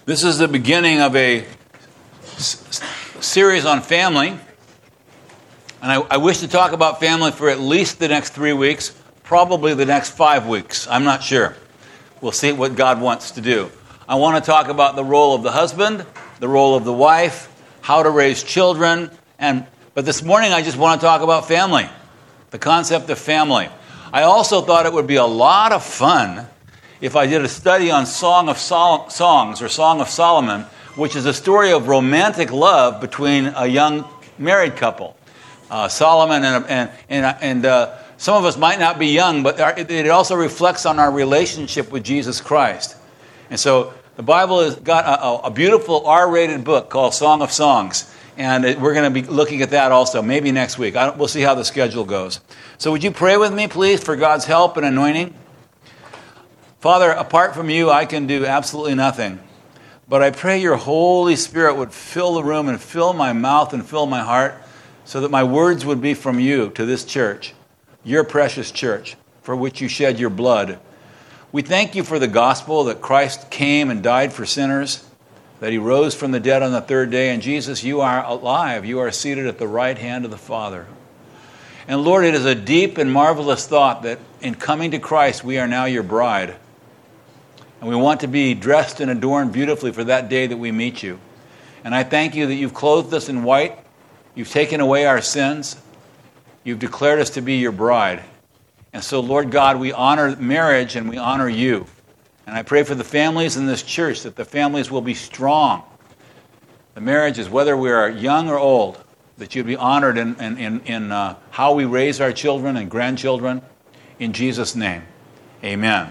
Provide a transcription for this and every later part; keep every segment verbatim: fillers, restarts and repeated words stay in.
This is the beginning of a s- series on family. And I, I wish to talk about family for at least the next three weeks, probably the next five weeks. I'm not sure. We'll see what God wants to do. I want to talk about the role of the husband, the role of the wife, how to raise children. And but this morning I just want to talk about family, the concept of family. I also thought it would be a lot of fun if I did a study on Song of Sol- Songs or Song of Solomon, which is a story of romantic love between a young married couple. Uh, Solomon and and and, and uh, some of us might not be young, but it also reflects on our relationship with Jesus Christ. And so the Bible has got a, a beautiful R-rated book called Song of Songs, and it, we're going to be looking at that also, maybe next week. I don't, we'll see how the schedule goes. So would you pray with me, please, for God's help and anointing? Father, apart from you, I can do absolutely nothing. But I pray your Holy Spirit would fill the room and fill my mouth and fill my heart so that my words would be from you to this church, your precious church, for which you shed your blood. We thank you for the gospel that Christ came and died for sinners, that he rose from the dead on the third day. And Jesus, you are alive. You are seated at the right hand of the Father. And Lord, it is a deep and marvelous thought that in coming to Christ, we are now your bride. And we want to be dressed and adorned beautifully for that day that we meet you. And I thank you that you've clothed us in white. You've taken away our sins. You've declared us to be your bride. And so, Lord God, we honor marriage and we honor you. And I pray for the families in this church that the families will be strong. The marriages, whether we are young or old, that you'd be honored in, in, in, in uh, how we raise our children and grandchildren. In Jesus' name, amen.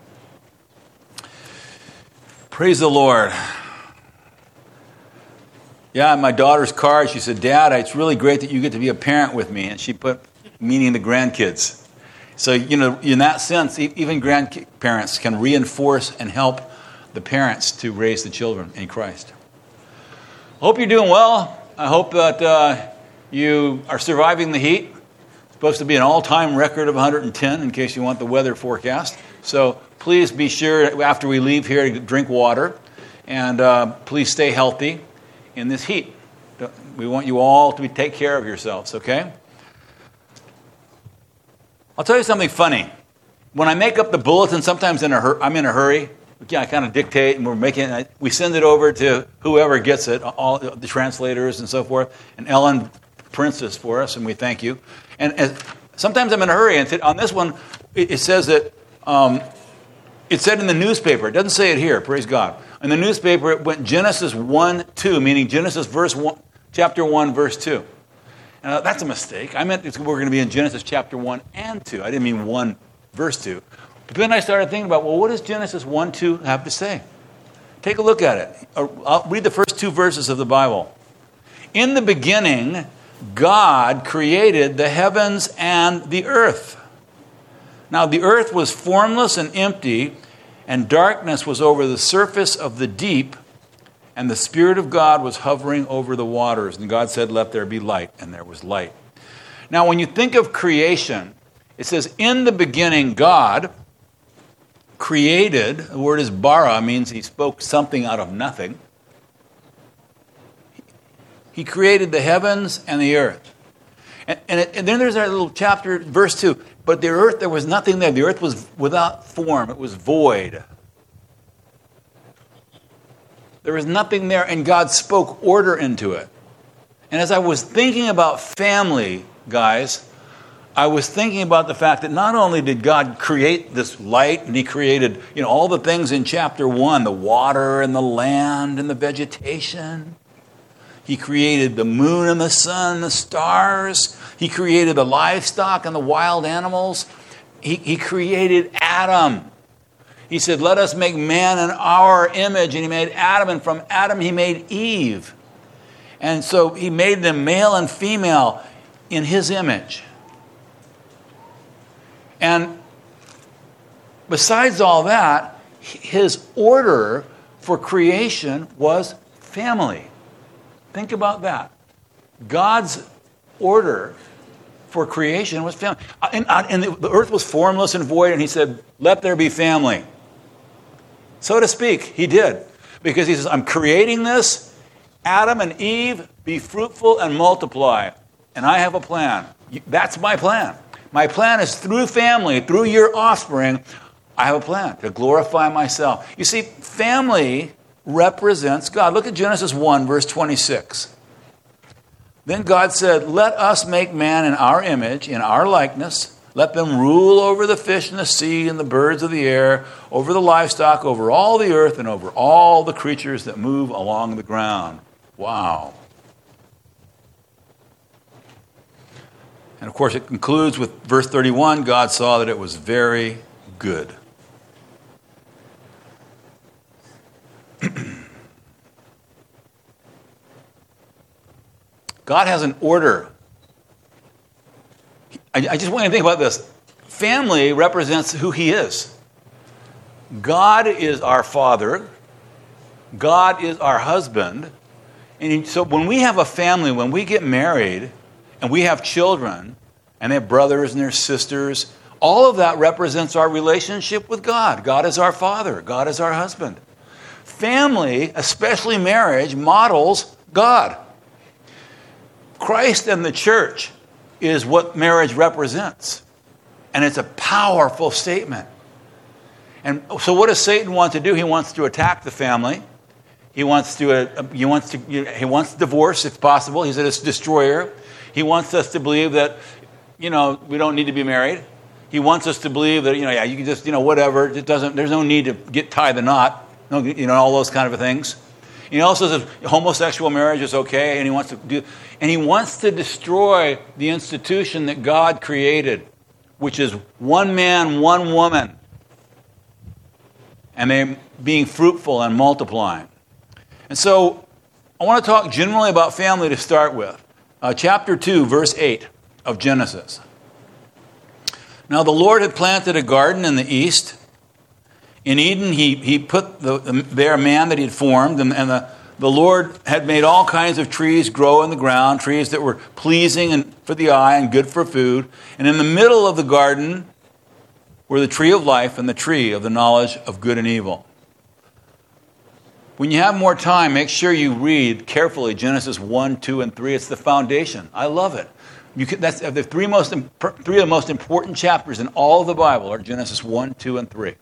Praise the Lord. Yeah, my daughter's card, she said, Dad, it's really great that you get to be a parent with me. And she put, meaning the grandkids. So, you know, in that sense, even grandparents can reinforce and help the parents to raise the children in Christ. I hope you're doing well. I hope that uh, you are surviving the heat. It's supposed to be an all-time record of one hundred ten in case you want the weather forecast. So please be sure after we leave here to drink water. And uh, please stay healthy in this heat. We want you all to take care of yourselves, okay? I'll tell you something funny. When I make up the bulletin, sometimes in a hur- I'm in a hurry. Yeah, I kind of dictate, and we're making it. We send it over to whoever gets it, all the translators and so forth. And Ellen prints this for us, and we thank you. And as, sometimes I'm in a hurry, and on this one, it, it says that um, it said in the newspaper. It doesn't say it here. Praise God. In the newspaper, it went Genesis one two, meaning Genesis verse one, chapter one, verse two. Uh, that's a mistake. I meant we're going to be in Genesis chapter one and two. I didn't mean one, verse two. But then I started thinking about, well, what does Genesis one two have to say? Take a look at it. I'll read the first two verses of the Bible. In the beginning, God created the heavens and the earth. Now, the earth was formless and empty, and darkness was over the surface of the deep, and the Spirit of God was hovering over the waters. And God said, let there be light. And there was light. Now, when you think of creation, it says, in the beginning, God created. The word is bara, means he spoke something out of nothing. He created the heavens and the earth. And, and, it, and then there's that little chapter, verse two. But the earth, there was nothing there. The earth was without form. It was void. There was nothing there, and God spoke order into it. And as I was thinking about family, guys, I was thinking about the fact that not only did God create this light, and he created, you know, all the things in chapter one, the water and the land and the vegetation. He created the moon and the sun and the stars. He created the livestock and the wild animals. He, he created Adam. He said, let us make man in our image. And he made Adam, and from Adam he made Eve. And so he made them male and female in his image. And besides all that, his order for creation was family. Think about that. God's order for creation was family. And, and the earth was formless and void, and he said, let there be family. So to speak, he did. Because he says, I'm creating this. Adam and Eve, be fruitful and multiply. And I have a plan. That's my plan. My plan is through family, through your offspring, I have a plan to glorify myself. You see, family represents God. Look at Genesis one, verse twenty-six. Then God said, let us make man in our image, in our likeness. Let them rule over the fish in the sea and the birds of the air, over the livestock, over all the earth, and over all the creatures that move along the ground. Wow. And of course, it concludes with verse thirty-one, God saw that it was very good. God has an order. I, I just want you to think about this. Family represents who he is. God is our father. God is our husband. And so when we have a family, when we get married, and we have children, and they have brothers and their sisters, all of that represents our relationship with God. God is our father. God is our husband. Family, especially marriage, models God. Christ and the church is what marriage represents. And it's a powerful statement. And so what does Satan want to do? He wants to attack the family. He wants to, uh, he wants to, he wants divorce if possible. He's a destroyer. He wants us to believe that, you know, we don't need to be married. He wants us to believe that, you know, yeah, you can just, you know, whatever. It doesn't, there's no need to get tie the knot. No, you know, all those kind of things. He also says homosexual marriage is okay, and he wants to do, and he wants to destroy the institution that God created, which is one man, one woman, and they being fruitful and multiplying. And so, I want to talk generally about family to start with. Uh, chapter two, verse eight of Genesis. Now the Lord had planted a garden in the east. In Eden, he, he put the, the, there a man that he had formed, and, and the, the Lord had made all kinds of trees grow in the ground, trees that were pleasing and for the eye and good for food. And in the middle of the garden were the tree of life and the tree of the knowledge of good and evil. When you have more time, make sure you read carefully Genesis one, two, and three. It's the foundation. I love it. You can, that's the three, most, three of the most important chapters in all of the Bible are Genesis one, two, and three.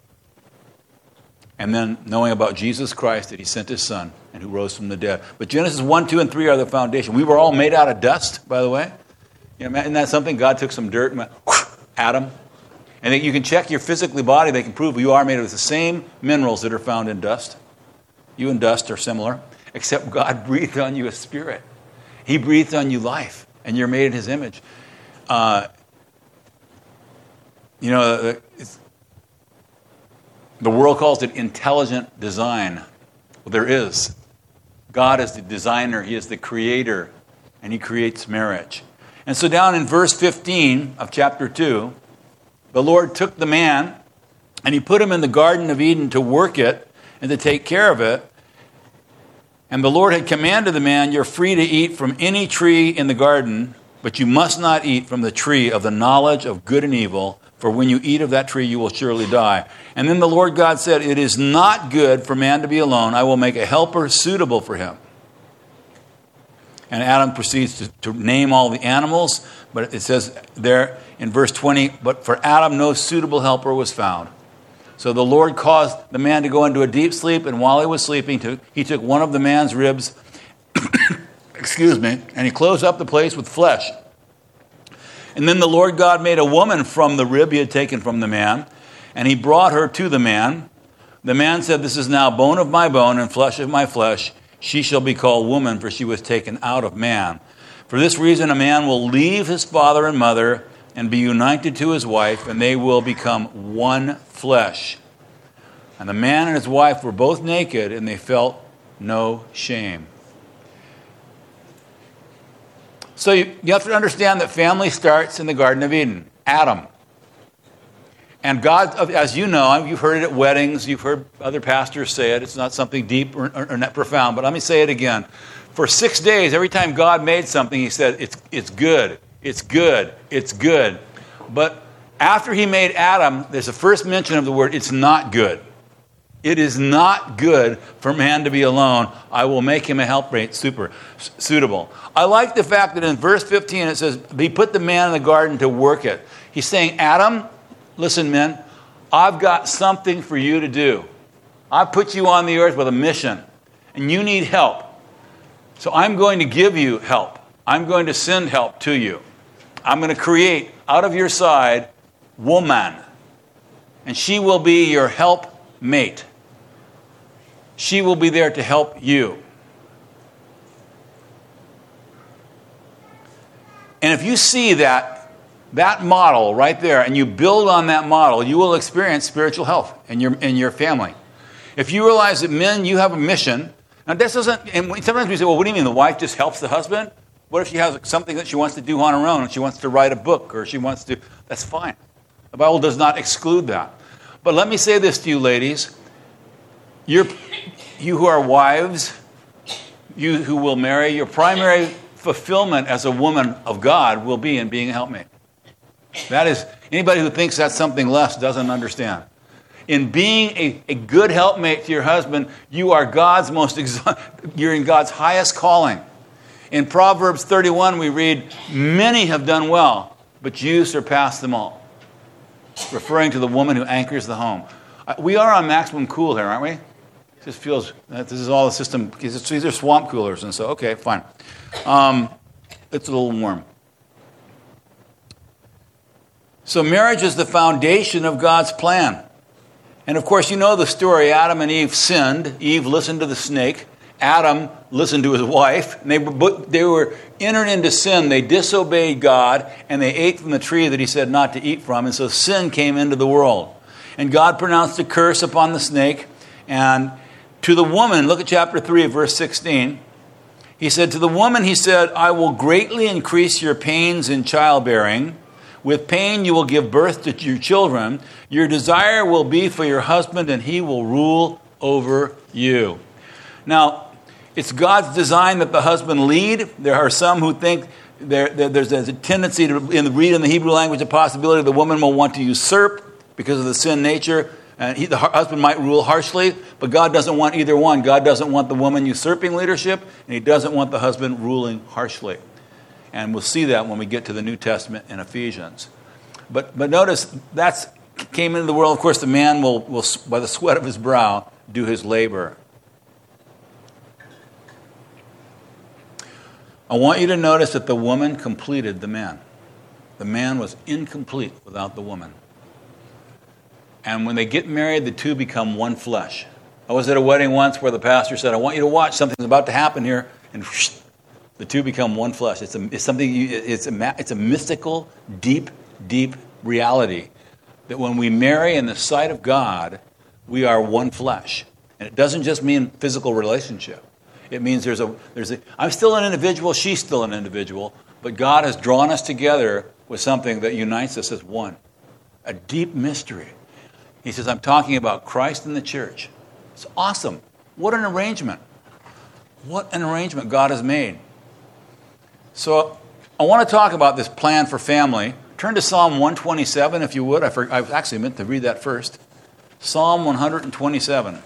And then knowing about Jesus Christ, that he sent his son and who rose from the dead. But Genesis one, two, and three are the foundation. We were all made out of dust, by the way. You know, isn't that something? God took some dirt and went, Adam. And you can check your physically body. They can prove you are made of the same minerals that are found in dust. You and dust are similar, except God breathed on you a spirit. He breathed on you life, and you're made in his image. Uh, you know, it's, the world calls it intelligent design. Well, there is. God is the designer. He is the creator, and he creates marriage. And so down in verse fifteen of chapter two, the Lord took the man, and he put him in the Garden of Eden to work it and to take care of it. And the Lord had commanded the man, you're free to eat from any tree in the garden, but you must not eat from the tree of the knowledge of good and evil, for when you eat of that tree, you will surely die. And then the Lord God said, it is not good for man to be alone. I will make a helper suitable for him. And Adam proceeds to, to name all the animals, but it says there in verse twenty, but for Adam no suitable helper was found. So the Lord caused the man to go into a deep sleep, and while he was sleeping, he took one of the man's ribs, excuse me, and he closed up the place with flesh. And then the Lord God made a woman from the rib he had taken from the man, and he brought her to the man. The man said, this is now bone of my bone and flesh of my flesh. She shall be called woman, for she was taken out of man. For this reason, a man will leave his father and mother and be united to his wife, and they will become one flesh. And the man and his wife were both naked, and they felt no shame. So you, you have to understand that family starts in the Garden of Eden. Adam. And God, as you know, you've heard it at weddings, you've heard other pastors say it, it's not something deep or, or, or not profound, but let me say it again. For six days, every time God made something, he said, it's, it's good, it's good, it's good. But after he made Adam, there's the first mention of the word, it's not good. It is not good for man to be alone. I will make him a helpmate super suitable. I like the fact that in verse fifteen it says, he put the man in the garden to work it. He's saying, Adam, listen, men, I've got something for you to do. I put you on the earth with a mission, and you need help. So I'm going to give you help. I'm going to send help to you. I'm going to create out of your side woman, and she will be your helpmate. She will be there to help you. And if you see that, that model right there, and you build on that model, you will experience spiritual health in your, in your family. If you realize that men, you have a mission, now this doesn't, and sometimes we say, well, what do you mean, the wife just helps the husband? What if she has something that she wants to do on her own, and she wants to write a book, or she wants to, that's fine. The Bible does not exclude that. But let me say this to you, ladies. You're, you who are wives, you who will marry, your primary fulfillment as a woman of God will be in being a helpmate. That is, anybody who thinks that's something less doesn't understand. In being a, a good helpmate to your husband, you are God's most, exo- you're in God's highest calling. In Proverbs thirty-one, we read, many have done well, but you surpass them all. Referring to the woman who anchors the home. We are on maximum cool here, aren't we? It just feels that this is all the system. These are swamp coolers, and so, okay, fine. Um, it's a little warm. So marriage is the foundation of God's plan. And of course, you know the story. Adam and Eve sinned. Eve listened to the snake. Adam listened to his wife. And they were, they were entered into sin. They disobeyed God, and they ate from the tree that he said not to eat from. And so sin came into the world. And God pronounced a curse upon the snake. And to the woman, look at chapter three, verse sixteen. He said, to the woman, he said, I will greatly increase your pains in childbearing. With pain you will give birth to your children. Your desire will be for your husband, and he will rule over you. Now, it's God's design that the husband lead. There are some who think there, there, there's, there's a tendency to in the, read in the Hebrew language a possibility the woman will want to usurp because of the sin nature. And he, the husband might rule harshly, but God doesn't want either one. God doesn't want the woman usurping leadership, and he doesn't want the husband ruling harshly. And we'll see that when we get to the New Testament in Ephesians. But but notice, that's came into the world. Of course, the man will, will, by the sweat of his brow, do his labor. I want you to notice that the woman completed the man. The man was incomplete without the woman. And when they get married, the two become one flesh. I was at a wedding once where the pastor said, I want you to watch, something's about to happen here. And whoosh, the two become one flesh. It's, a, it's something, you, it's, a, it's a mystical, deep, deep reality that when we marry in the sight of God, we are one flesh. And it doesn't just mean physical relationship. It means there's a, there's a, I'm still an individual, she's still an individual, but God has drawn us together with something that unites us as one. A deep mystery. He says, I'm talking about Christ and the church. It's awesome. What an arrangement. What an arrangement God has made. So I want to talk about this plan for family. Turn to Psalm one twenty-seven, if you would. I, for, I actually meant to read that first. Psalm one twenty-seven.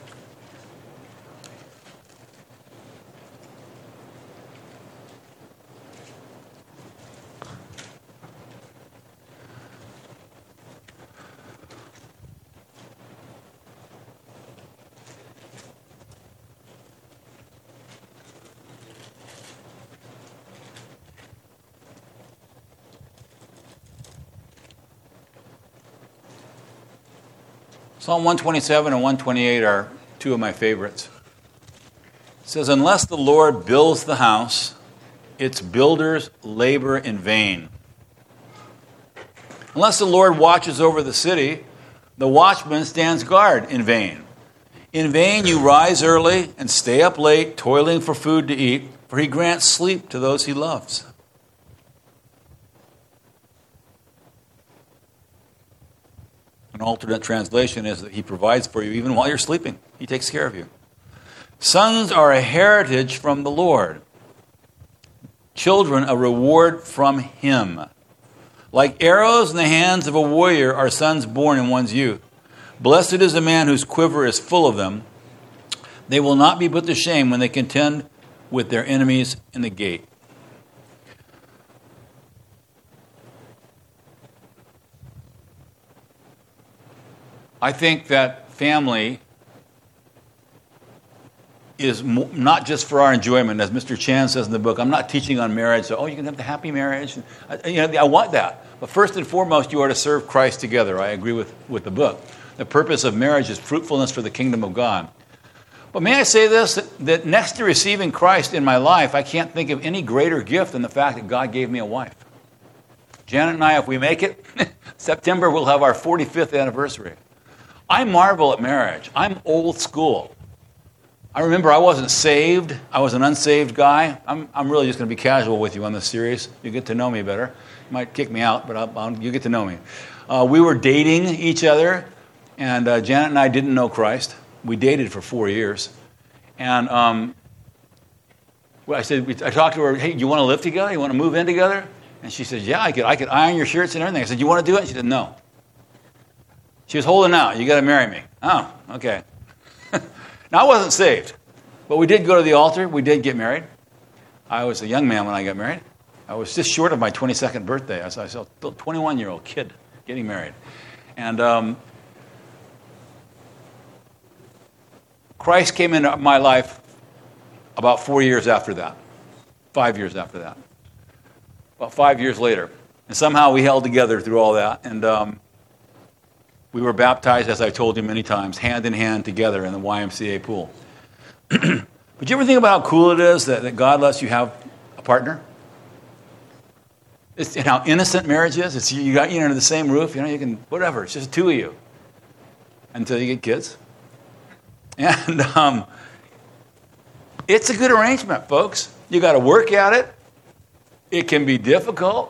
Psalm one twenty-seven and one twenty-eight are two of my favorites. It says, unless the Lord builds the house, its builders labor in vain. Unless the Lord watches over the city, the watchman stands guard in vain. In vain you rise early and stay up late, toiling for food to eat, for he grants sleep to those he loves. An alternate translation is that he provides for you even while you're sleeping. He takes care of you. Sons are a heritage from the Lord. Children a reward from him. Like arrows in the hands of a warrior are sons born in one's youth. Blessed is the man whose quiver is full of them. They will not be put to shame when they contend with their enemies in the gate. I think that family is mo- not just for our enjoyment, as Mister Chan says in the book. I'm not teaching on marriage, so, oh, you can have the happy marriage. I, you know, I want that. But first and foremost, you are to serve Christ together. I agree with, with the book. The purpose of marriage is fruitfulness for the kingdom of God. But may I say this, that, that next to receiving Christ in my life, I can't think of any greater gift than the fact that God gave me a wife. Janet and I, if we make it, September, we'll have our forty-fifth anniversary. I marvel at marriage. I'm old school. I remember I wasn't saved. I was an unsaved guy. I'm, I'm really just going to be casual with you on this series. You get to know me better. You might kick me out, but I'll, I'll, you get to know me. Uh, we were dating each other, and uh, Janet and I didn't know Christ. We dated for four years. And um, well, I said, I talked to her, hey, you want to live together? You want to move in together? And she said, yeah, I could, I could iron your shirts and everything. I said, you want to do it? And she said, no. She was holding out. You got to marry me. Oh, okay. Now, I wasn't saved, but we did go to the altar. We did get married. I was a young man when I got married. I was just short of my twenty-second birthday. I was, I was a twenty-one-year-old kid getting married. And um, Christ came into my life about four years after that, five years after that, about five years later. And somehow we held together through all that. And um, we were baptized, as I told you many times, hand in hand together in the Y M C A pool. But you ever think about how cool it is that, that God lets you have a partner? It's, and how innocent marriage is. It's you got you under the same roof. You know, you can whatever. It's just two of you until you get kids. And um, it's a good arrangement, folks. You got to work at it. It can be difficult.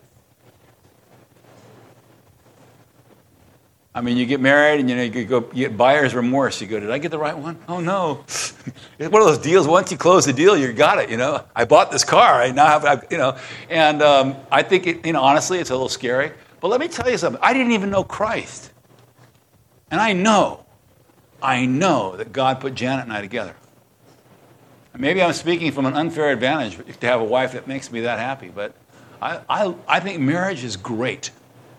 I mean, you get married and you know you go you get buyer's remorse. You go, did I get the right one? Oh no! It's one of those deals. Once you close the deal, you got it. You know, I bought this car. I now have, I, you know, and um, I think it, you know, honestly, it's a little scary. But let me tell you something. I didn't even know Christ, and I know, I know that God put Janet and I together. And maybe I'm speaking from an unfair advantage to have a wife that makes me that happy, but I, I, I think marriage is great.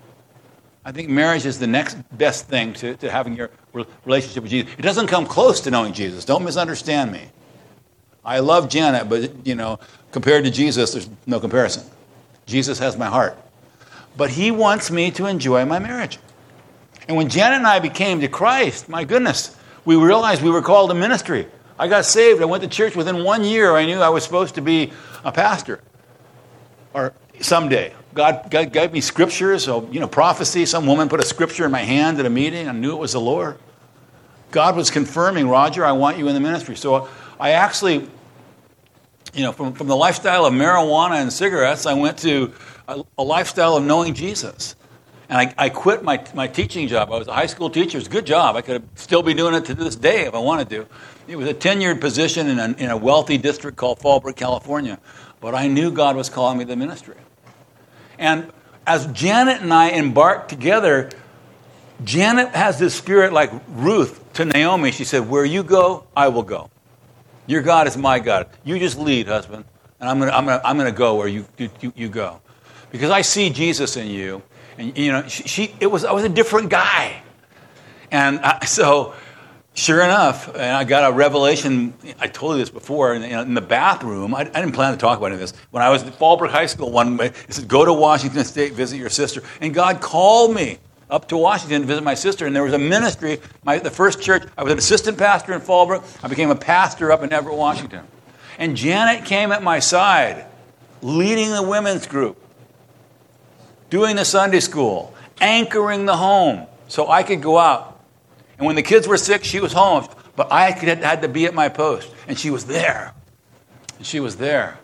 I think marriage is the next best thing to, to having your relationship with Jesus. It doesn't come close to knowing Jesus. Don't misunderstand me. I love Janet, but, you know, compared to Jesus, there's no comparison. Jesus has my heart. But he wants me to enjoy my marriage. And when Janet and I became to Christ, my goodness, we realized we were called to ministry. I got saved. I went to church. Within one year, I knew I was supposed to be a pastor. Or someday. God, God gave me scriptures, so, you know, prophecy. Some woman put a scripture in my hand at a meeting. I knew it was the Lord. God was confirming, Roger, I want you in the ministry. So I actually, you know, from, from the lifestyle of marijuana and cigarettes, I went to a, a lifestyle of knowing Jesus. And I, I quit my, my teaching job. I was a high school teacher. It was a good job. I could still be doing it to this day if I wanted to. It was a tenured position in a, in a wealthy district called Fallbrook, California. But I knew God was calling me to the ministry. And as Janet and I embarked together, Janet has this spirit like Ruth to Naomi. She said, where you go, I will go. Your God is my God. You just lead, husband. And I'm going to I'm gonna, I'm gonna go where you, you, you go. Because I see Jesus in you. And, you know, she, she it was I was a different guy. And I, so... Sure enough, and I got a revelation, I told you this before, in, in the bathroom. I, I didn't plan to talk about any of this. When I was at Fallbrook High School one day, it said, go to Washington State, visit your sister. And God called me up to Washington to visit my sister, and there was a ministry. My, the first church, I was an assistant pastor in Fallbrook. I became a pastor up in Everett, Washington. And Janet came at my side, leading the women's group, doing the Sunday school, anchoring the home so I could go out. And when the kids were sick, she was home. But I had to be at my post. And she was there. And she was there.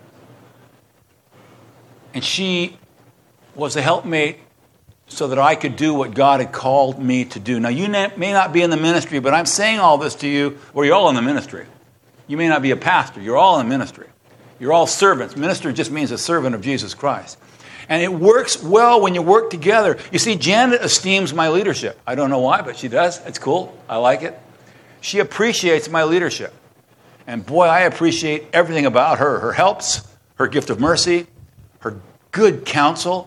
And she was a helpmate so that I could do what God had called me to do. Now, you may not be in the ministry, but I'm saying all this to you, or you're all in the ministry. You may not be a pastor. You're all in the ministry. You're all servants. Minister just means a servant of Jesus Christ. And it works well when you work together. You see, Janet esteems my leadership. I don't know why, but she does. It's cool. I like it. She appreciates my leadership. And boy, I appreciate everything about her. Her helps, her gift of mercy, her good counsel.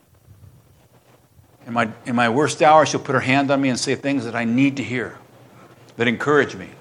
In my, in my worst hour, she'll put her hand on me and say things that I need to hear, that encourage me.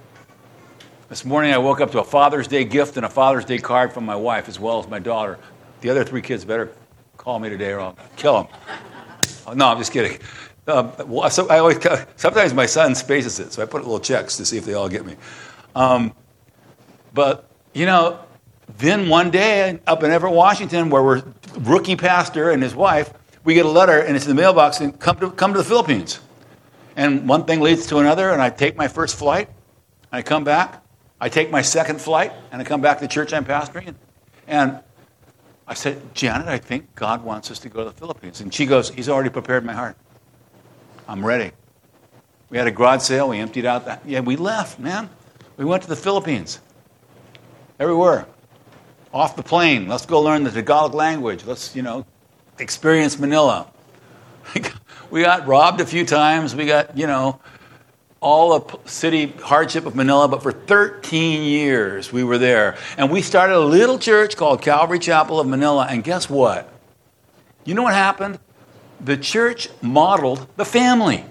This morning I woke up to a Father's Day gift and a Father's Day card from my wife as well as my daughter. The other three kids better call me today or I'll kill them. Oh, no, I'm just kidding. Um, well, so I always, sometimes my son spaces it, so I put little checks to see if they all get me. Um, but, you know, then one day up in Everett, Washington, where we're rookie pastor and his wife, we get a letter and it's in the mailbox and come to, come to the Philippines. And one thing leads to another, and I take my first flight, and I come back. I take my second flight, and I come back to the church I'm pastoring. And I said, Janet, I think God wants us to go to the Philippines. And she goes, he's already prepared my heart. I'm ready. We had a garage sale. We emptied out that. Yeah, we left, man. We went to the Philippines. Everywhere. Off the plane. Let's go learn the Tagalog language. Let's, you know, experience Manila. We got robbed a few times. We got, you know, all the city hardship of Manila, but for thirteen years we were there. And we started a little church called Calvary Chapel of Manila, and guess what? You know what happened? The church modeled the family.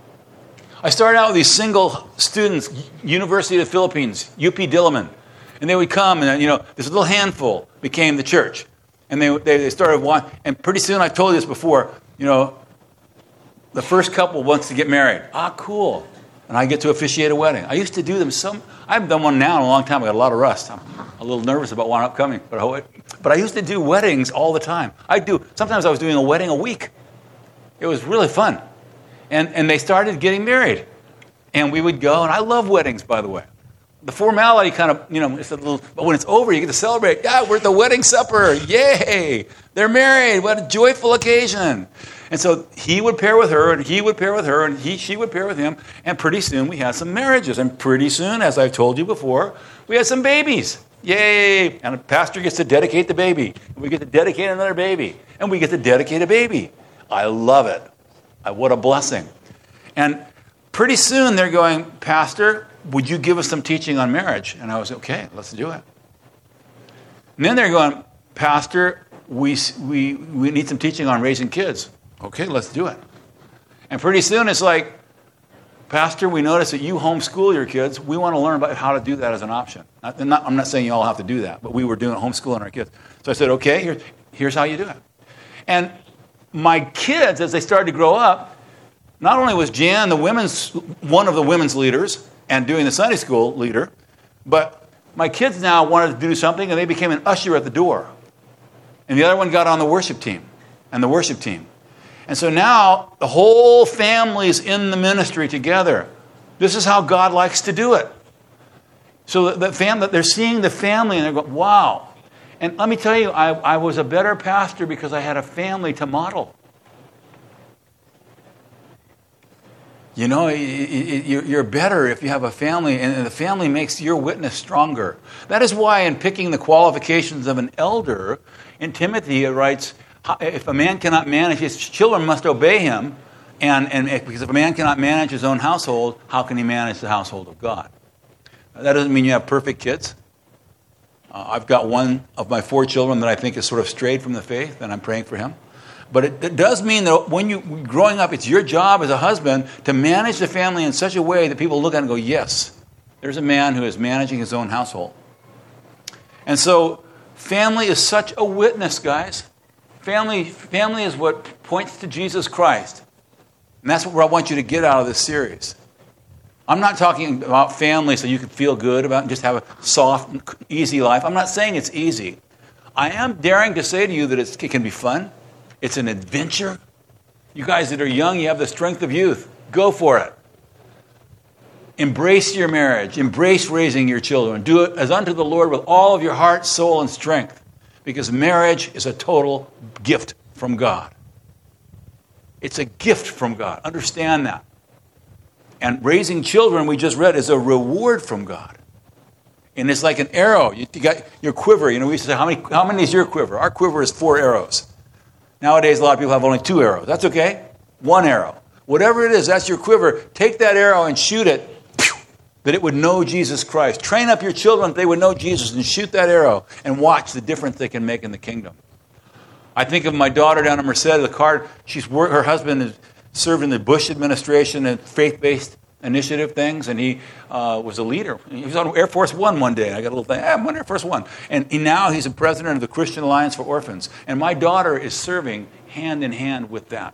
I started out with these single students, University of the Philippines, U P Diliman, and they would come, and you know, this little handful became the church. And they they, they started one, and pretty soon, I've told you this before, you know, the first couple wants to get married. Ah, cool. And I get to officiate a wedding. I used to do them some. I haven't done one now in a long time. I got a lot of rust. I'm a little nervous about one upcoming, but I, but I used to do weddings all the time. I do. Sometimes I was doing a wedding a week. It was really fun, and and they started getting married, and we would go. And I love weddings, by the way. The formality kind of, you know, it's a little. But when it's over, you get to celebrate. Yeah, we're at the wedding supper. Yay! They're married. What a joyful occasion. And so he would pair with her, and he would pair with her, and he, she would pair with him. And pretty soon we had some marriages. And pretty soon, as I've told you before, we had some babies. Yay! And a pastor gets to dedicate the baby. And we get to dedicate another baby. And we get to dedicate a baby. I love it. I, what a blessing. And pretty soon they're going, Pastor, would you give us some teaching on marriage? And I was, okay, let's do it. And then they're going, Pastor, we, we, we need some teaching on raising kids. Okay, let's do it. And pretty soon it's like, Pastor, we notice that you homeschool your kids. We want to learn about how to do that as an option. Not, not, I'm not saying you all have to do that, but we were doing homeschooling our kids. So I said, okay, here, here's how you do it. And my kids, as they started to grow up, not only was Jan the women's one of the women's leaders and doing the Sunday school leader, but my kids now wanted to do something, and they became an usher at the door. And the other one got on the worship team and the worship team. And so now the whole family's in the ministry together. This is how God likes to do it. So the family, they're seeing the family and they're going, wow. And let me tell you, I, I was a better pastor because I had a family to model. You know, you're better if you have a family, and the family makes your witness stronger. That is why in picking the qualifications of an elder, in Timothy it writes, if a man cannot manage, his children must obey him, and, and because if a man cannot manage his own household, how can he manage the household of God? That doesn't mean you have perfect kids. Uh, I've got one of my four children that I think is sort of strayed from the faith, and I'm praying for him. But it, it does mean that when you growing up, it's your job as a husband to manage the family in such a way that people look at it and go, yes, there's a man who is managing his own household. And so family is such a witness, guys. Family, family is what points to Jesus Christ. And that's what I want you to get out of this series. I'm not talking about family so you can feel good about and just have a soft, easy life. I'm not saying it's easy. I am daring to say to you that it's, it can be fun. It's an adventure. You guys that are young, you have the strength of youth. Go for it. Embrace your marriage. Embrace raising your children. Do it as unto the Lord with all of your heart, soul, and strength. Because marriage is a total gift from God. It's a gift from God. Understand that. And raising children, we just read, is a reward from God. And it's like an arrow. You got your quiver. You know, we used to say, how many, how many is your quiver? Our quiver is four arrows. Nowadays, a lot of people have only two arrows. That's okay. One arrow. Whatever it is, that's your quiver. Take that arrow and shoot it, that it would know Jesus Christ. Train up your children that they would know Jesus and shoot that arrow and watch the difference they can make in the kingdom. I think of my daughter down in Merced, the card. She's worked, her husband has served in the Bush administration and faith-based initiative things, and he uh, was a leader. He was on Air Force One one day. I got a little thing, hey, I'm on Air Force One. And he, now he's a president of the Christian Alliance for Orphans. And my daughter is serving hand in hand with that.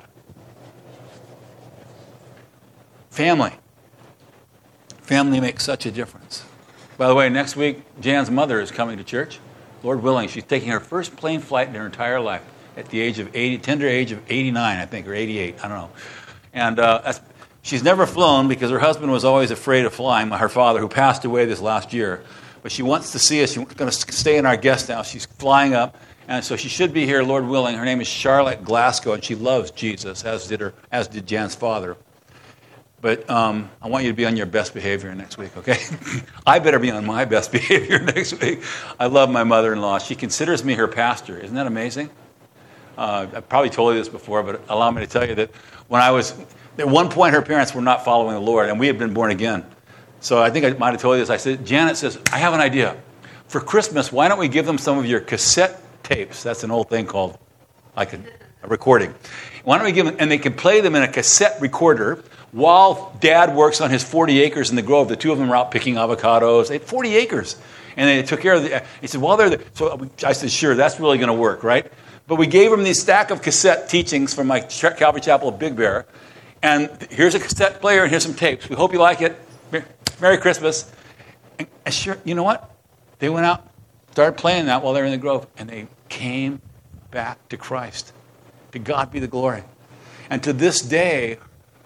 Family. Family makes such a difference. By the way, next week, Jan's mother is coming to church. Lord willing, she's taking her first plane flight in her entire life at the age of eighty, tender age of eighty-nine, I think, or eighty-eight, I don't know. And uh, that's, she's never flown because her husband was always afraid of flying, her father, who passed away this last year. But she wants to see us. She's going to stay in our guest house. She's flying up. And so she should be here, Lord willing. Her name is Charlotte Glasgow, and she loves Jesus, as did her, as did Jan's father. But um, I want you to be on your best behavior next week, okay? I better be on my best behavior next week. I love my mother-in-law. She considers me her pastor. Isn't that amazing? Uh, I probably told you this before, but allow me to tell you that when I was, at one point her parents were not following the Lord, and we had been born again. So I think I might have told you this. I said, Janet says, I have an idea. For Christmas, why don't we give them some of your cassette tapes? That's an old thing called like a, a recording. Why don't we give them, and they can play them in a cassette recorder while Dad works on his forty acres in the Grove. The two of them are out picking avocados. They had forty acres. And they took care of the, he said, while they're there, so I said, sure, that's really going to work, right? But we gave them these stack of cassette teachings from my Calvary Chapel of Big Bear. And here's a cassette player and here's some tapes. We hope you like it. Merry Christmas. And sure, you know what? They went out, started playing that while they were in the Grove, and they came back to Christ. To God be the glory. And to this day,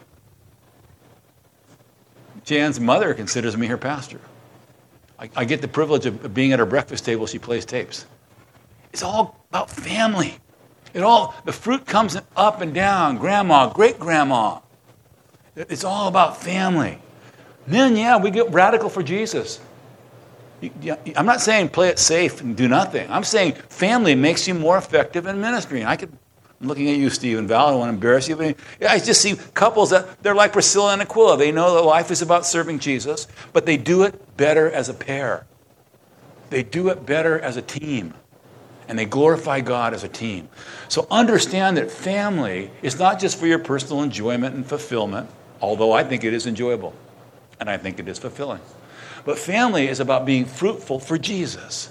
Jan's mother considers me her pastor. I, I get the privilege of being at her breakfast table. She plays tapes. It's all about family. It all the fruit comes up and down. Grandma, great grandma. It's all about family. And then, yeah, we get radical for Jesus. I'm not saying play it safe and do nothing. I'm saying family makes you more effective in ministry. And I could. I'm looking at you, Steve and Val. I don't want to embarrass you. But I just see couples that they're like Priscilla and Aquila. They know that life is about serving Jesus, but they do it better as a pair. They do it better as a team. And they glorify God as a team. So understand that family is not just for your personal enjoyment and fulfillment, although I think it is enjoyable. And I think it is fulfilling. But family is about being fruitful for Jesus.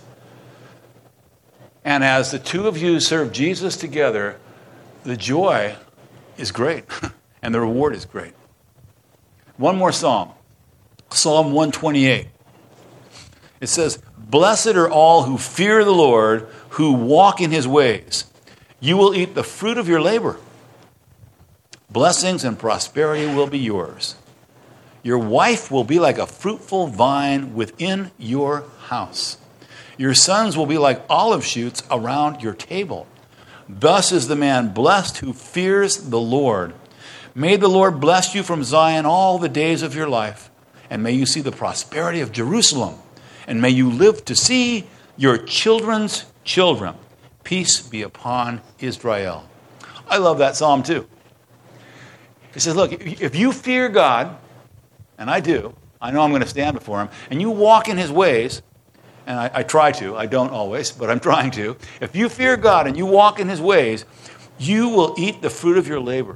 And as the two of you serve Jesus together, the joy is great, and the reward is great. One more psalm, Psalm one twenty-eight. It says, "Blessed are all who fear the Lord, who walk in his ways. You will eat the fruit of your labor. Blessings and prosperity will be yours. Your wife will be like a fruitful vine within your house. Your sons will be like olive shoots around your table. Thus is the man blessed who fears the Lord. May the Lord bless you from Zion all the days of your life, and may you see the prosperity of Jerusalem, and may you live to see your children's children. Peace be upon Israel." I love that psalm too. It says, look, if you fear God, and I do, I know I'm going to stand before him, and you walk in his ways, and I, I try to, I don't always, but I'm trying to. If you fear God and you walk in his ways, you will eat the fruit of your labor.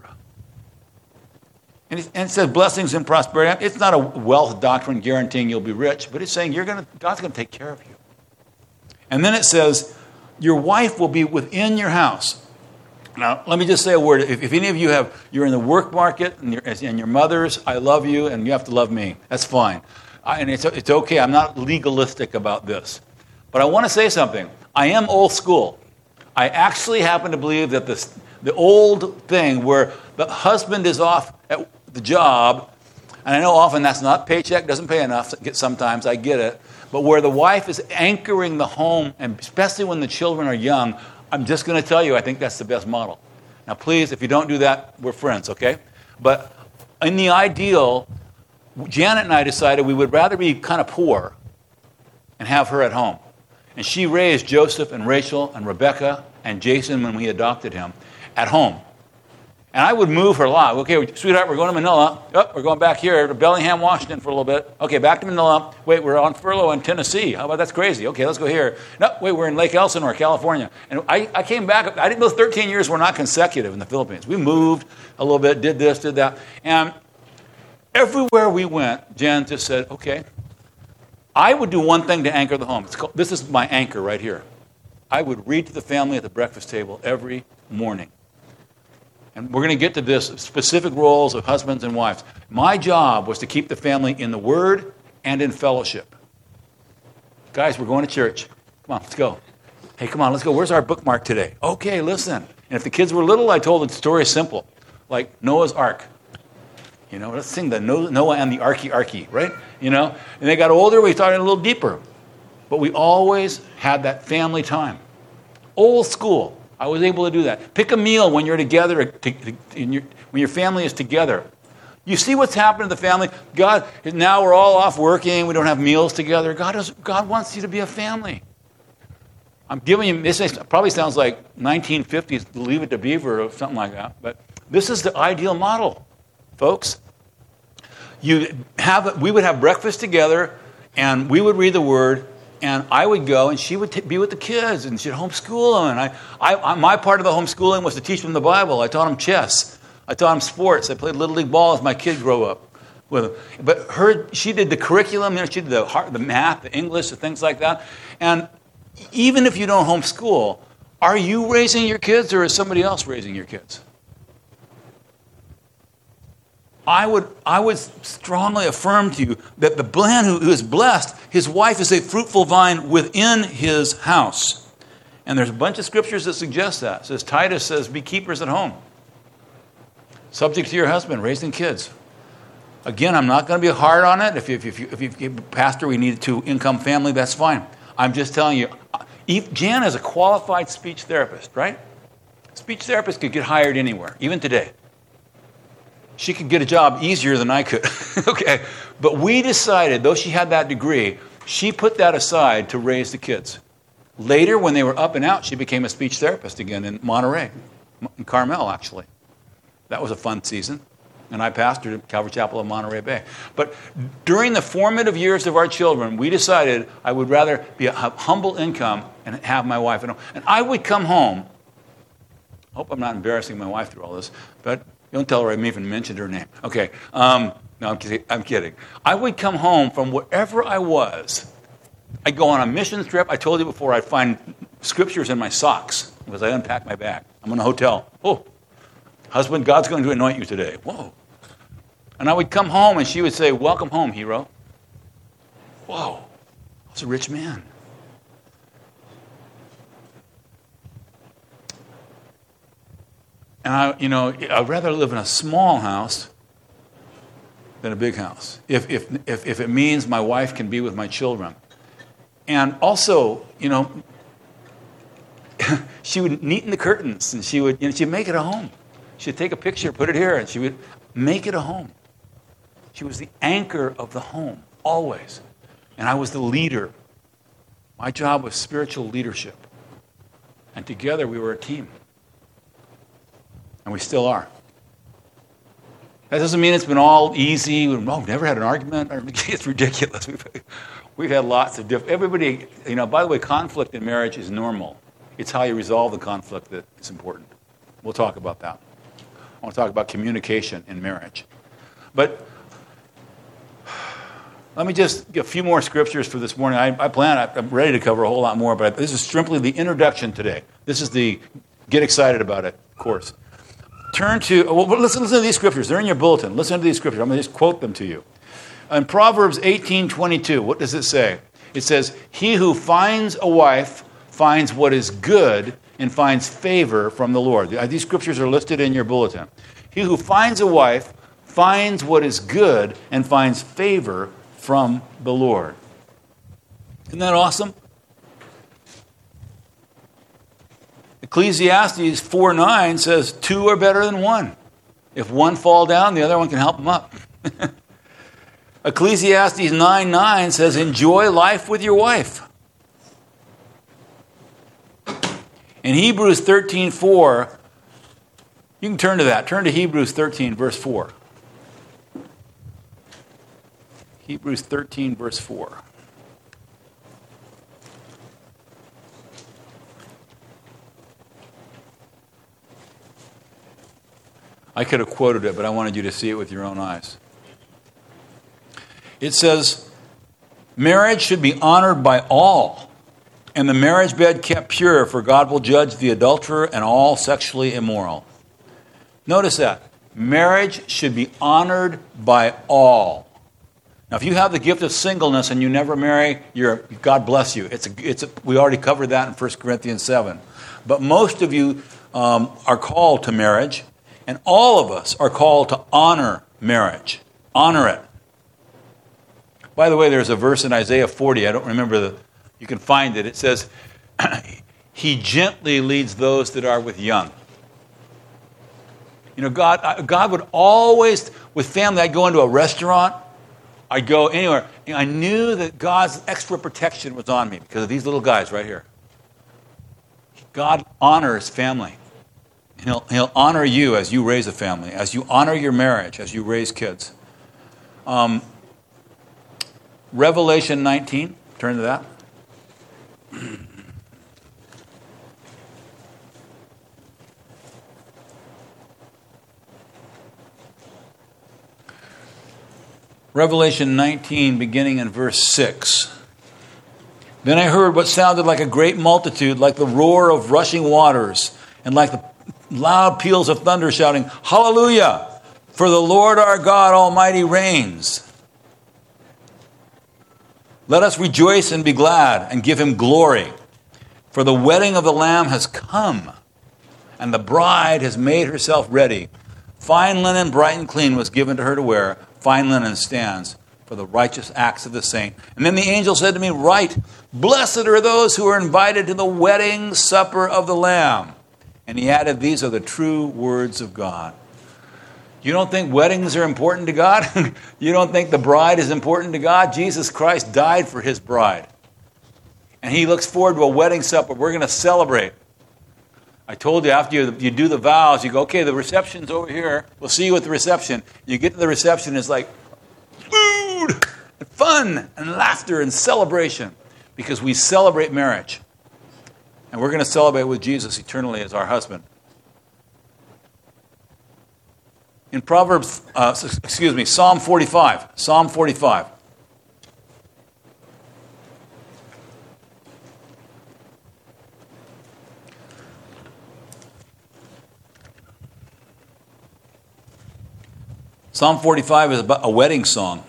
And it, and it says blessings and prosperity. It's not a wealth doctrine guaranteeing you'll be rich, but it's saying you're going to, God's going to take care of you. And then it says, your wife will be within your house. Now, let me just say a word. If, if any of you have, you're in the work market, and, you're, and your mothers, I love you, and you have to love me. That's fine. I, and it's, it's okay. I'm not legalistic about this. But I want to say something. I am old school. I actually happen to believe that this, the old thing where the husband is off at the job, and I know often that's not paycheck, doesn't pay enough sometimes, I get it, but where the wife is anchoring the home, and especially when the children are young, I'm just going to tell you, I think that's the best model. Now, please, if you don't do that, we're friends, okay? But in the ideal, Janet and I decided we would rather be kind of poor and have her at home. And she raised Joseph and Rachel and Rebecca and Jason when we adopted him. at home. And I would move her a lot. Okay, sweetheart, we're going to Manila. Oh, we're going back here to Bellingham, Washington for a little bit. Okay, back to Manila. Wait, we're on furlough in Tennessee. How about that's crazy? Okay, let's go here. No, wait, we're in Lake Elsinore, California. And I, I came back. I think those thirteen years were not consecutive in the Philippines. We moved a little bit, did this, did that. And everywhere we went, Jen just said, okay, I would do one thing to anchor the home. It's called, this is my anchor right here. I would read to the family at the breakfast table every morning. And we're going to get to this, specific roles of husbands and wives. My job was to keep the family in the Word and in fellowship. Guys, we're going to church. Come on, let's go. Hey, come on, let's go. Where's our bookmark today? Okay, listen. And if the kids were little, I told the story simple, like Noah's Ark. You know, let's sing the Noah and the Arky Arky, right? You know, and they got older, we started a little deeper. But we always had that family time. Old school. I was able to do that. Pick a meal when you're together, to, to, in your, when your family is together. You see what's happened to the family? God, now we're all off working. We don't have meals together. God, does, God wants you to be a family. I'm giving you, this probably sounds like nineteen fifties, Leave It to Beaver or something like that. But this is the ideal model, folks. You have, we would have breakfast together, and we would read the Word, and I would go, and she would t- be with the kids, and she'd homeschool them. And I, I, I, my part of the homeschooling was to teach them the Bible. I taught them chess. I taught them sports. I played Little League ball as my kid grew up with them. But her, she did the curriculum. You know, she did the, heart, the math, the English, the things like that. And even if you don't homeschool, are you raising your kids, or is somebody else raising your kids? I would I would strongly affirm to you that the man who, who is blessed, his wife is a fruitful vine within his house. And there's a bunch of scriptures that suggest that. It says, Titus says, be keepers at home. Subject to your husband, raising kids. Again, I'm not going to be hard on it. If you, if you, if you, if you pastor, we need a two-income family, that's fine. I'm just telling you, Jan is a qualified speech therapist, right? Speech therapists could get hired anywhere, even today. She could get a job easier than I could. Okay. But we decided, though she had that degree, she put that aside to raise the kids. Later, when they were up and out, she became a speech therapist again in Monterey, in Carmel, actually. That was a fun season. And I pastored at Calvary Chapel of Monterey Bay. But during the formative years of our children, we decided I would rather be a humble income and have my wife at home. And I would come home. I hope I'm not embarrassing my wife through all this, but don't tell her I even mentioned her name. Okay. Um, no, I'm kidding. I'm kidding. I would come home from wherever I was. I'd go on a mission trip. I told you before, I'd find scriptures in my socks because I unpacked my bag. I'm in a hotel. Oh, husband, God's going to anoint you today. Whoa. And I would come home and she would say, welcome home, hero. Whoa. I was a rich man. And I, you know, I'd rather live in a small house than a big house. If if if, if it means my wife can be with my children. And also, you know, she would neaten the curtains, and she would, you know, she'd make it a home. She'd take a picture, put it here, and she would make it a home. She was the anchor of the home, always. And I was the leader. My job was spiritual leadership. And together we were a team. And we still are. That doesn't mean it's been all easy. We've oh, never had an argument. It's ridiculous. We've, we've had lots of different... Everybody, you know, by the way, conflict in marriage is normal. It's how you resolve the conflict that is important. We'll talk about that. I want to talk about communication in marriage. But let me just get a few more scriptures for this morning. I, I plan, I'm ready to cover a whole lot more, but this is simply the introduction today. This is the get excited about it course. Turn to, well, listen, listen to these scriptures. They're in your bulletin. Listen to these scriptures. I'm going to just quote them to you. In Proverbs eighteen twenty-two, what does it say? It says, he who finds a wife finds what is good and finds favor from the Lord. These scriptures are listed in your bulletin. He who finds a wife finds what is good and finds favor from the Lord. Isn't that awesome? Ecclesiastes four nine says, two are better than one. If one fall down, the other one can help them up. Ecclesiastes nine nine says, enjoy life with your wife. In Hebrews thirteen four, You can turn to that. Turn to Hebrews thirteen, verse four. Hebrews thirteen, verse four. I could have quoted it, but I wanted you to see it with your own eyes. It says, marriage should be honored by all, and the marriage bed kept pure, for God will judge the adulterer and all sexually immoral. Notice that. Marriage should be honored by all. Now, if you have the gift of singleness and you never marry, you're, God bless you. It's a, it's a, we already covered that in First Corinthians seven. But most of you um, are called to marriage, and all of us are called to honor marriage. Honor it. By the way, there's a verse in Isaiah forty. I don't remember the... You can find it. It says, he gently leads those that are with young. You know, God, God would always, with family, I'd go into a restaurant, I'd go anywhere. You know, I knew that God's extra protection was on me because of these little guys right here. God honors family. And he'll, he'll honor you as you raise a family, as you honor your marriage, as you raise kids. Um, Revelation nineteen, turn to that. Revelation nineteen, beginning in verse six. Then I heard what sounded like a great multitude, like the roar of rushing waters, and like the loud peals of thunder, shouting, Hallelujah! For the Lord our God Almighty reigns. Let us rejoice and be glad and give him glory. For the wedding of the Lamb has come, and the bride has made herself ready. Fine linen, bright and clean, was given to her to wear. Fine linen stands for the righteous acts of the saint. And then the angel said to me, Write, blessed are those who are invited to the wedding supper of the Lamb. And he added, These are the true words of God. You don't think weddings are important to God? You don't think the bride is important to God? Jesus Christ died for his bride. And he looks forward to a wedding supper. We're going to celebrate. I told you after you, you do the vows, you go, okay, the reception's over here. We'll see you at the reception. You get to the reception, it's like food and fun and laughter and celebration because we celebrate marriage. And we're going to celebrate with Jesus eternally as our husband. In Proverbs, uh, excuse me, Psalm forty-five. Psalm forty-five. Psalm forty-five is about a wedding song.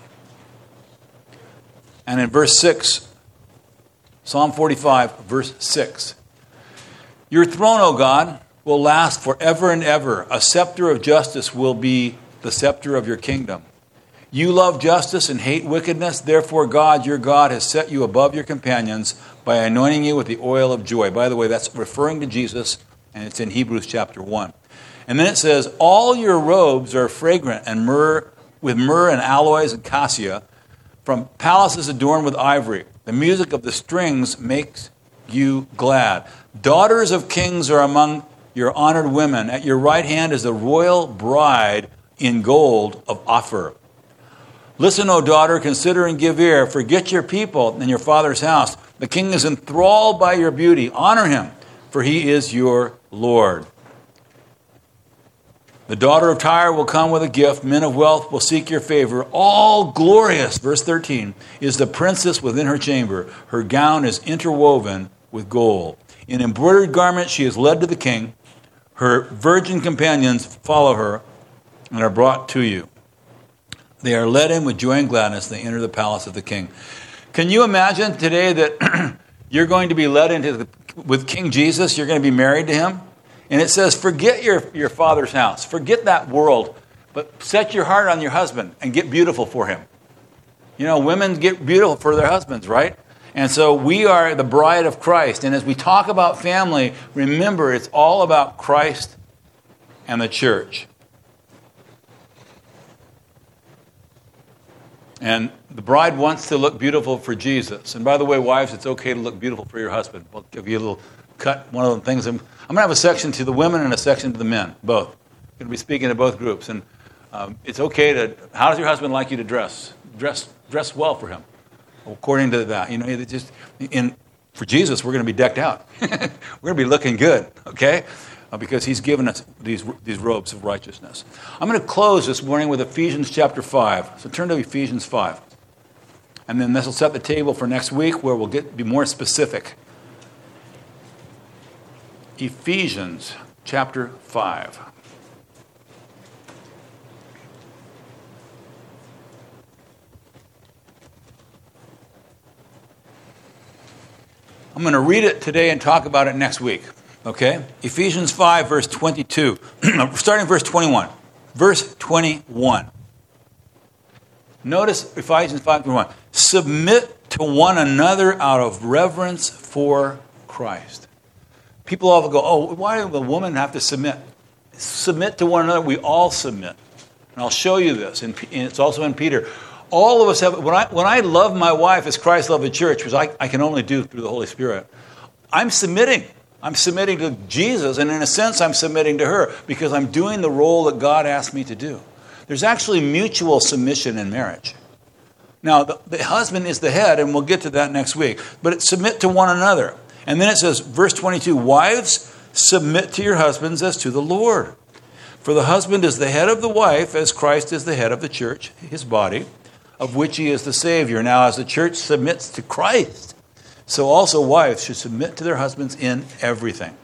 And in verse six, Psalm forty-five, verse six. Your throne, O God, will last forever and ever. A scepter of justice will be the scepter of your kingdom. You love justice and hate wickedness. Therefore, God, your God, has set you above your companions by anointing you with the oil of joy. By the way, that's referring to Jesus, and it's in Hebrews chapter one. And then it says, all your robes are fragrant and myrrh, with myrrh and aloes and cassia, from palaces adorned with ivory. The music of the strings makes you glad. Daughters of kings are among your honored women. At your right hand is the royal bride in gold of Ophir. Listen, O daughter, consider and give ear. Forget your people and your father's house. The king is enthralled by your beauty. Honor him, for he is your Lord. The daughter of Tyre will come with a gift. Men of wealth will seek your favor. All glorious, verse thirteen, is the princess within her chamber. Her gown is interwoven with gold. In embroidered garments she is led to the king. Her virgin companions follow her and are brought to you. They are led in with joy and gladness. They enter the palace of the king. Can you imagine today that you're going to be led into the, with King Jesus? You're going to be married to him. And it says, forget your, your father's house. Forget that world. But set your heart on your husband and get beautiful for him. You know, women get beautiful for their husbands, right? And so we are the bride of Christ. And as we talk about family, remember it's all about Christ and the church. And the bride wants to look beautiful for Jesus. And by the way, wives, it's okay to look beautiful for your husband. We'll give you a little cut, one of the things. I'm, I'm going to have a section to the women and a section to the men, both. going to be speaking to both groups. And um, it's okay to, how does your husband like you to dress? Dress dress well for him, according to that. You know, it just in for Jesus, we're going to be decked out. We're going to be looking good, okay? Uh, because he's given us these these robes of righteousness. I'm going to close this morning with Ephesians chapter five. So turn to Ephesians five. And then this will set the table for next week where we'll get be more specific. Ephesians chapter five. I'm going to read it today and talk about it next week. Okay? Ephesians five, verse twenty-two. Starting verse twenty-one. Verse twenty-one. Notice Ephesians five, twenty-one. Submit to one another out of reverence for Christ. People often go, oh, why does a woman have to submit? Submit to one another. We all submit. And I'll show you this. And it's also in Peter. All of us have, when I, when I love my wife as Christ loved the church, which I, I can only do through the Holy Spirit, I'm submitting. I'm submitting to Jesus, and in a sense, I'm submitting to her because I'm doing the role that God asked me to do. There's actually mutual submission in marriage. Now, the, the husband is the head, and we'll get to that next week, but it's submit to one another. And then it says, verse twenty-two, wives, submit to your husbands as to the Lord. For the husband is the head of the wife, as Christ is the head of the church, his body, of which he is the Savior. Now, as the church submits to Christ, so also wives should submit to their husbands in everything.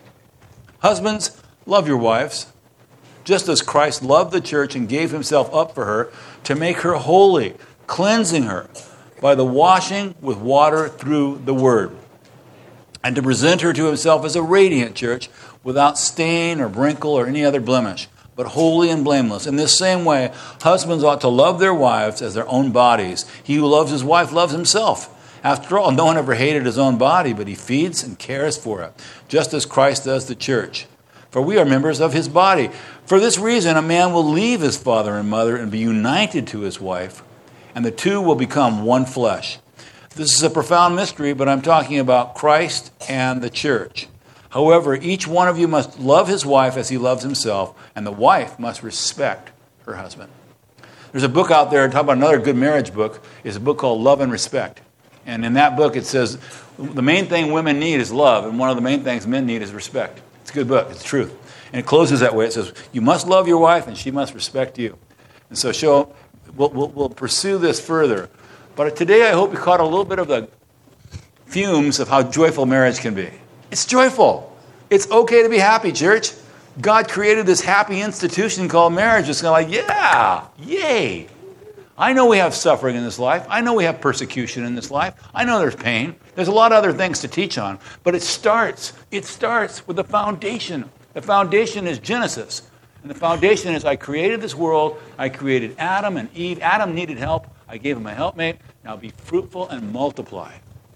Husbands, love your wives, just as Christ loved the church and gave himself up for her to make her holy, cleansing her by the washing with water through the word, and to present her to himself as a radiant church without stain or wrinkle or any other blemish, but holy and blameless. In this same way, husbands ought to love their wives as their own bodies. He who loves his wife loves himself. After all, no one ever hated his own body, but he feeds and cares for it, just as Christ does the church. For we are members of his body. For this reason, a man will leave his father and mother and be united to his wife, and the two will become one flesh. This is a profound mystery, but I'm talking about Christ and the church. However, each one of you must love his wife as he loves himself, and the wife must respect her husband. There's a book out there, talk about another good marriage book, is a book called Love and Respect. And in that book it says the main thing women need is love, and one of the main things men need is respect. It's a good book, it's truth. And it closes that way. It says, you must love your wife and she must respect you. And so show, we'll, we'll, we'll pursue this further. But today I hope you caught a little bit of the fumes of how joyful marriage can be. It's joyful. It's okay to be happy, church. God created this happy institution called marriage. It's kind of like, yeah, yay. I know we have suffering in this life. I know we have persecution in this life. I know there's pain. There's a lot of other things to teach on. But it starts, it starts with the foundation. The foundation is Genesis. And the foundation is I created this world. I created Adam and Eve. Adam needed help. I gave him a helpmate. Now be fruitful and multiply.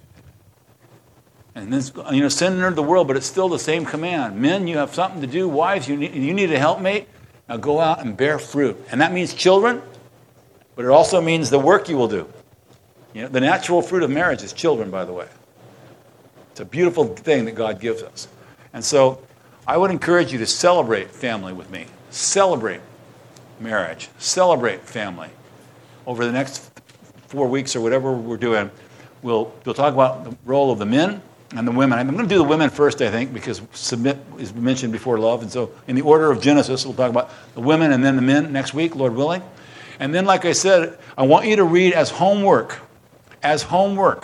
And then, you know, sin entered the world, but it's still the same command. Men, you have something to do. Wives, you need, you need a helpmate. Now go out and bear fruit. And that means children, but it also means the work you will do. You know, the natural fruit of marriage is children, by the way. It's a beautiful thing that God gives us. And so I would encourage you to celebrate family with me. Celebrate marriage. Celebrate family. Over the next four weeks or whatever we're doing, we'll, we'll talk about the role of the men and the women. I'm going to do the women first, I think, because submit is mentioned before love. And so in the order of Genesis, we'll talk about the women and then the men next week, Lord willing. And then, like I said, I want you to read as homework, as homework,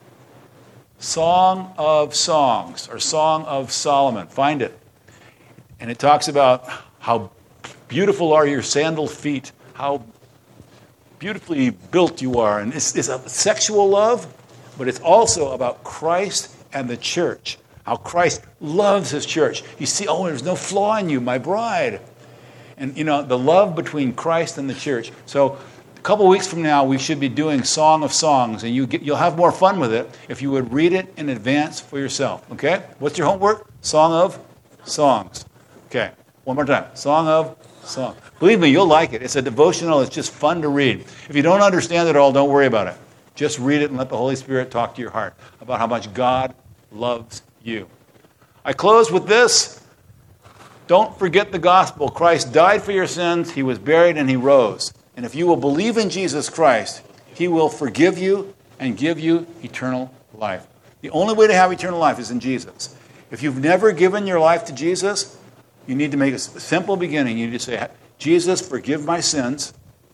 Song of Songs, or Song of Solomon. Find it. And it talks about how beautiful are your sandaled feet, how beautifully built you are. And it's, it's a sexual love, but it's also about Christ and the church, how Christ loves his church. You see, oh, there's no flaw in you, my bride. And, you know, the love between Christ and the church. So a couple weeks from now, we should be doing Song of Songs, and you get, you'll have more fun with it if you would read it in advance for yourself. Okay? What's your homework? Song of Songs. Okay. One more time. Song of Songs. Believe me, you'll like it. It's a devotional. It's just fun to read. If you don't understand it all, don't worry about it. Just read it and let the Holy Spirit talk to your heart about how much God loves you. I close with this. Don't forget the gospel. Christ died for your sins. He was buried and he rose. And if you will believe in Jesus Christ, he will forgive you and give you eternal life. The only way to have eternal life is in Jesus. If you've never given your life to Jesus, you need to make a simple beginning. You need to say, Jesus, forgive my sins.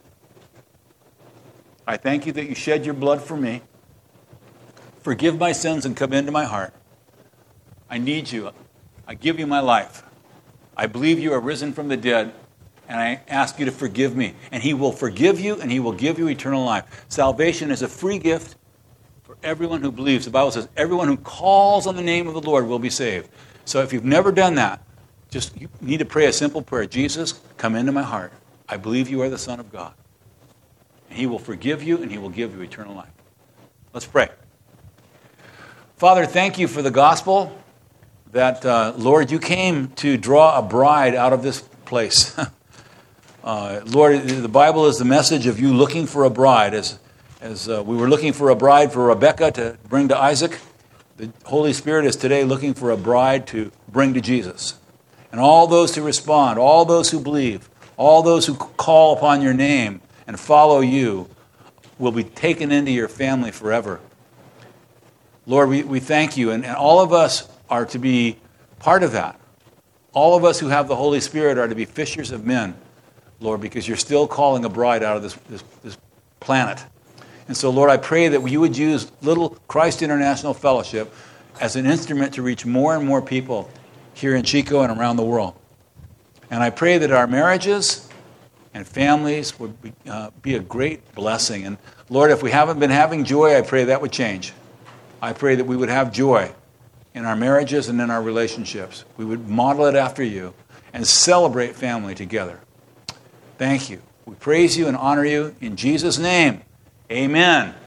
I thank you that you shed your blood for me. Forgive my sins and come into my heart. I need you. I give you my life. I believe you are risen from the dead, and I ask you to forgive me. And he will forgive you, and he will give you eternal life. Salvation is a free gift for everyone who believes. The Bible says everyone who calls on the name of the Lord will be saved. So if you've never done that, just you need to pray a simple prayer. Jesus, come into my heart. I believe you are the Son of God. And he will forgive you, and he will give you eternal life. Let's pray. Father, thank you for the gospel that, uh, Lord, you came to draw a bride out of this place. uh, Lord, the Bible is the message of you looking for a bride. As, as uh, we were looking for a bride for Rebekah to bring to Isaac, the Holy Spirit is today looking for a bride to bring to Jesus. And all those who respond, all those who believe, all those who call upon your name and follow you will be taken into your family forever. Lord, we, we thank you, and, and all of us are to be part of that. All of us who have the Holy Spirit are to be fishers of men, Lord, because you're still calling a bride out of this, this, this planet. And so, Lord, I pray that you would use Little Christ International Fellowship as an instrument to reach more and more people here in Chico and around the world. And I pray that our marriages and families would be, uh, be a great blessing. And Lord, if we haven't been having joy, I pray that would change. I pray that we would have joy in our marriages and in our relationships. We would model it after you and celebrate family together. Thank you. We praise you and honor you in Jesus' name. Amen.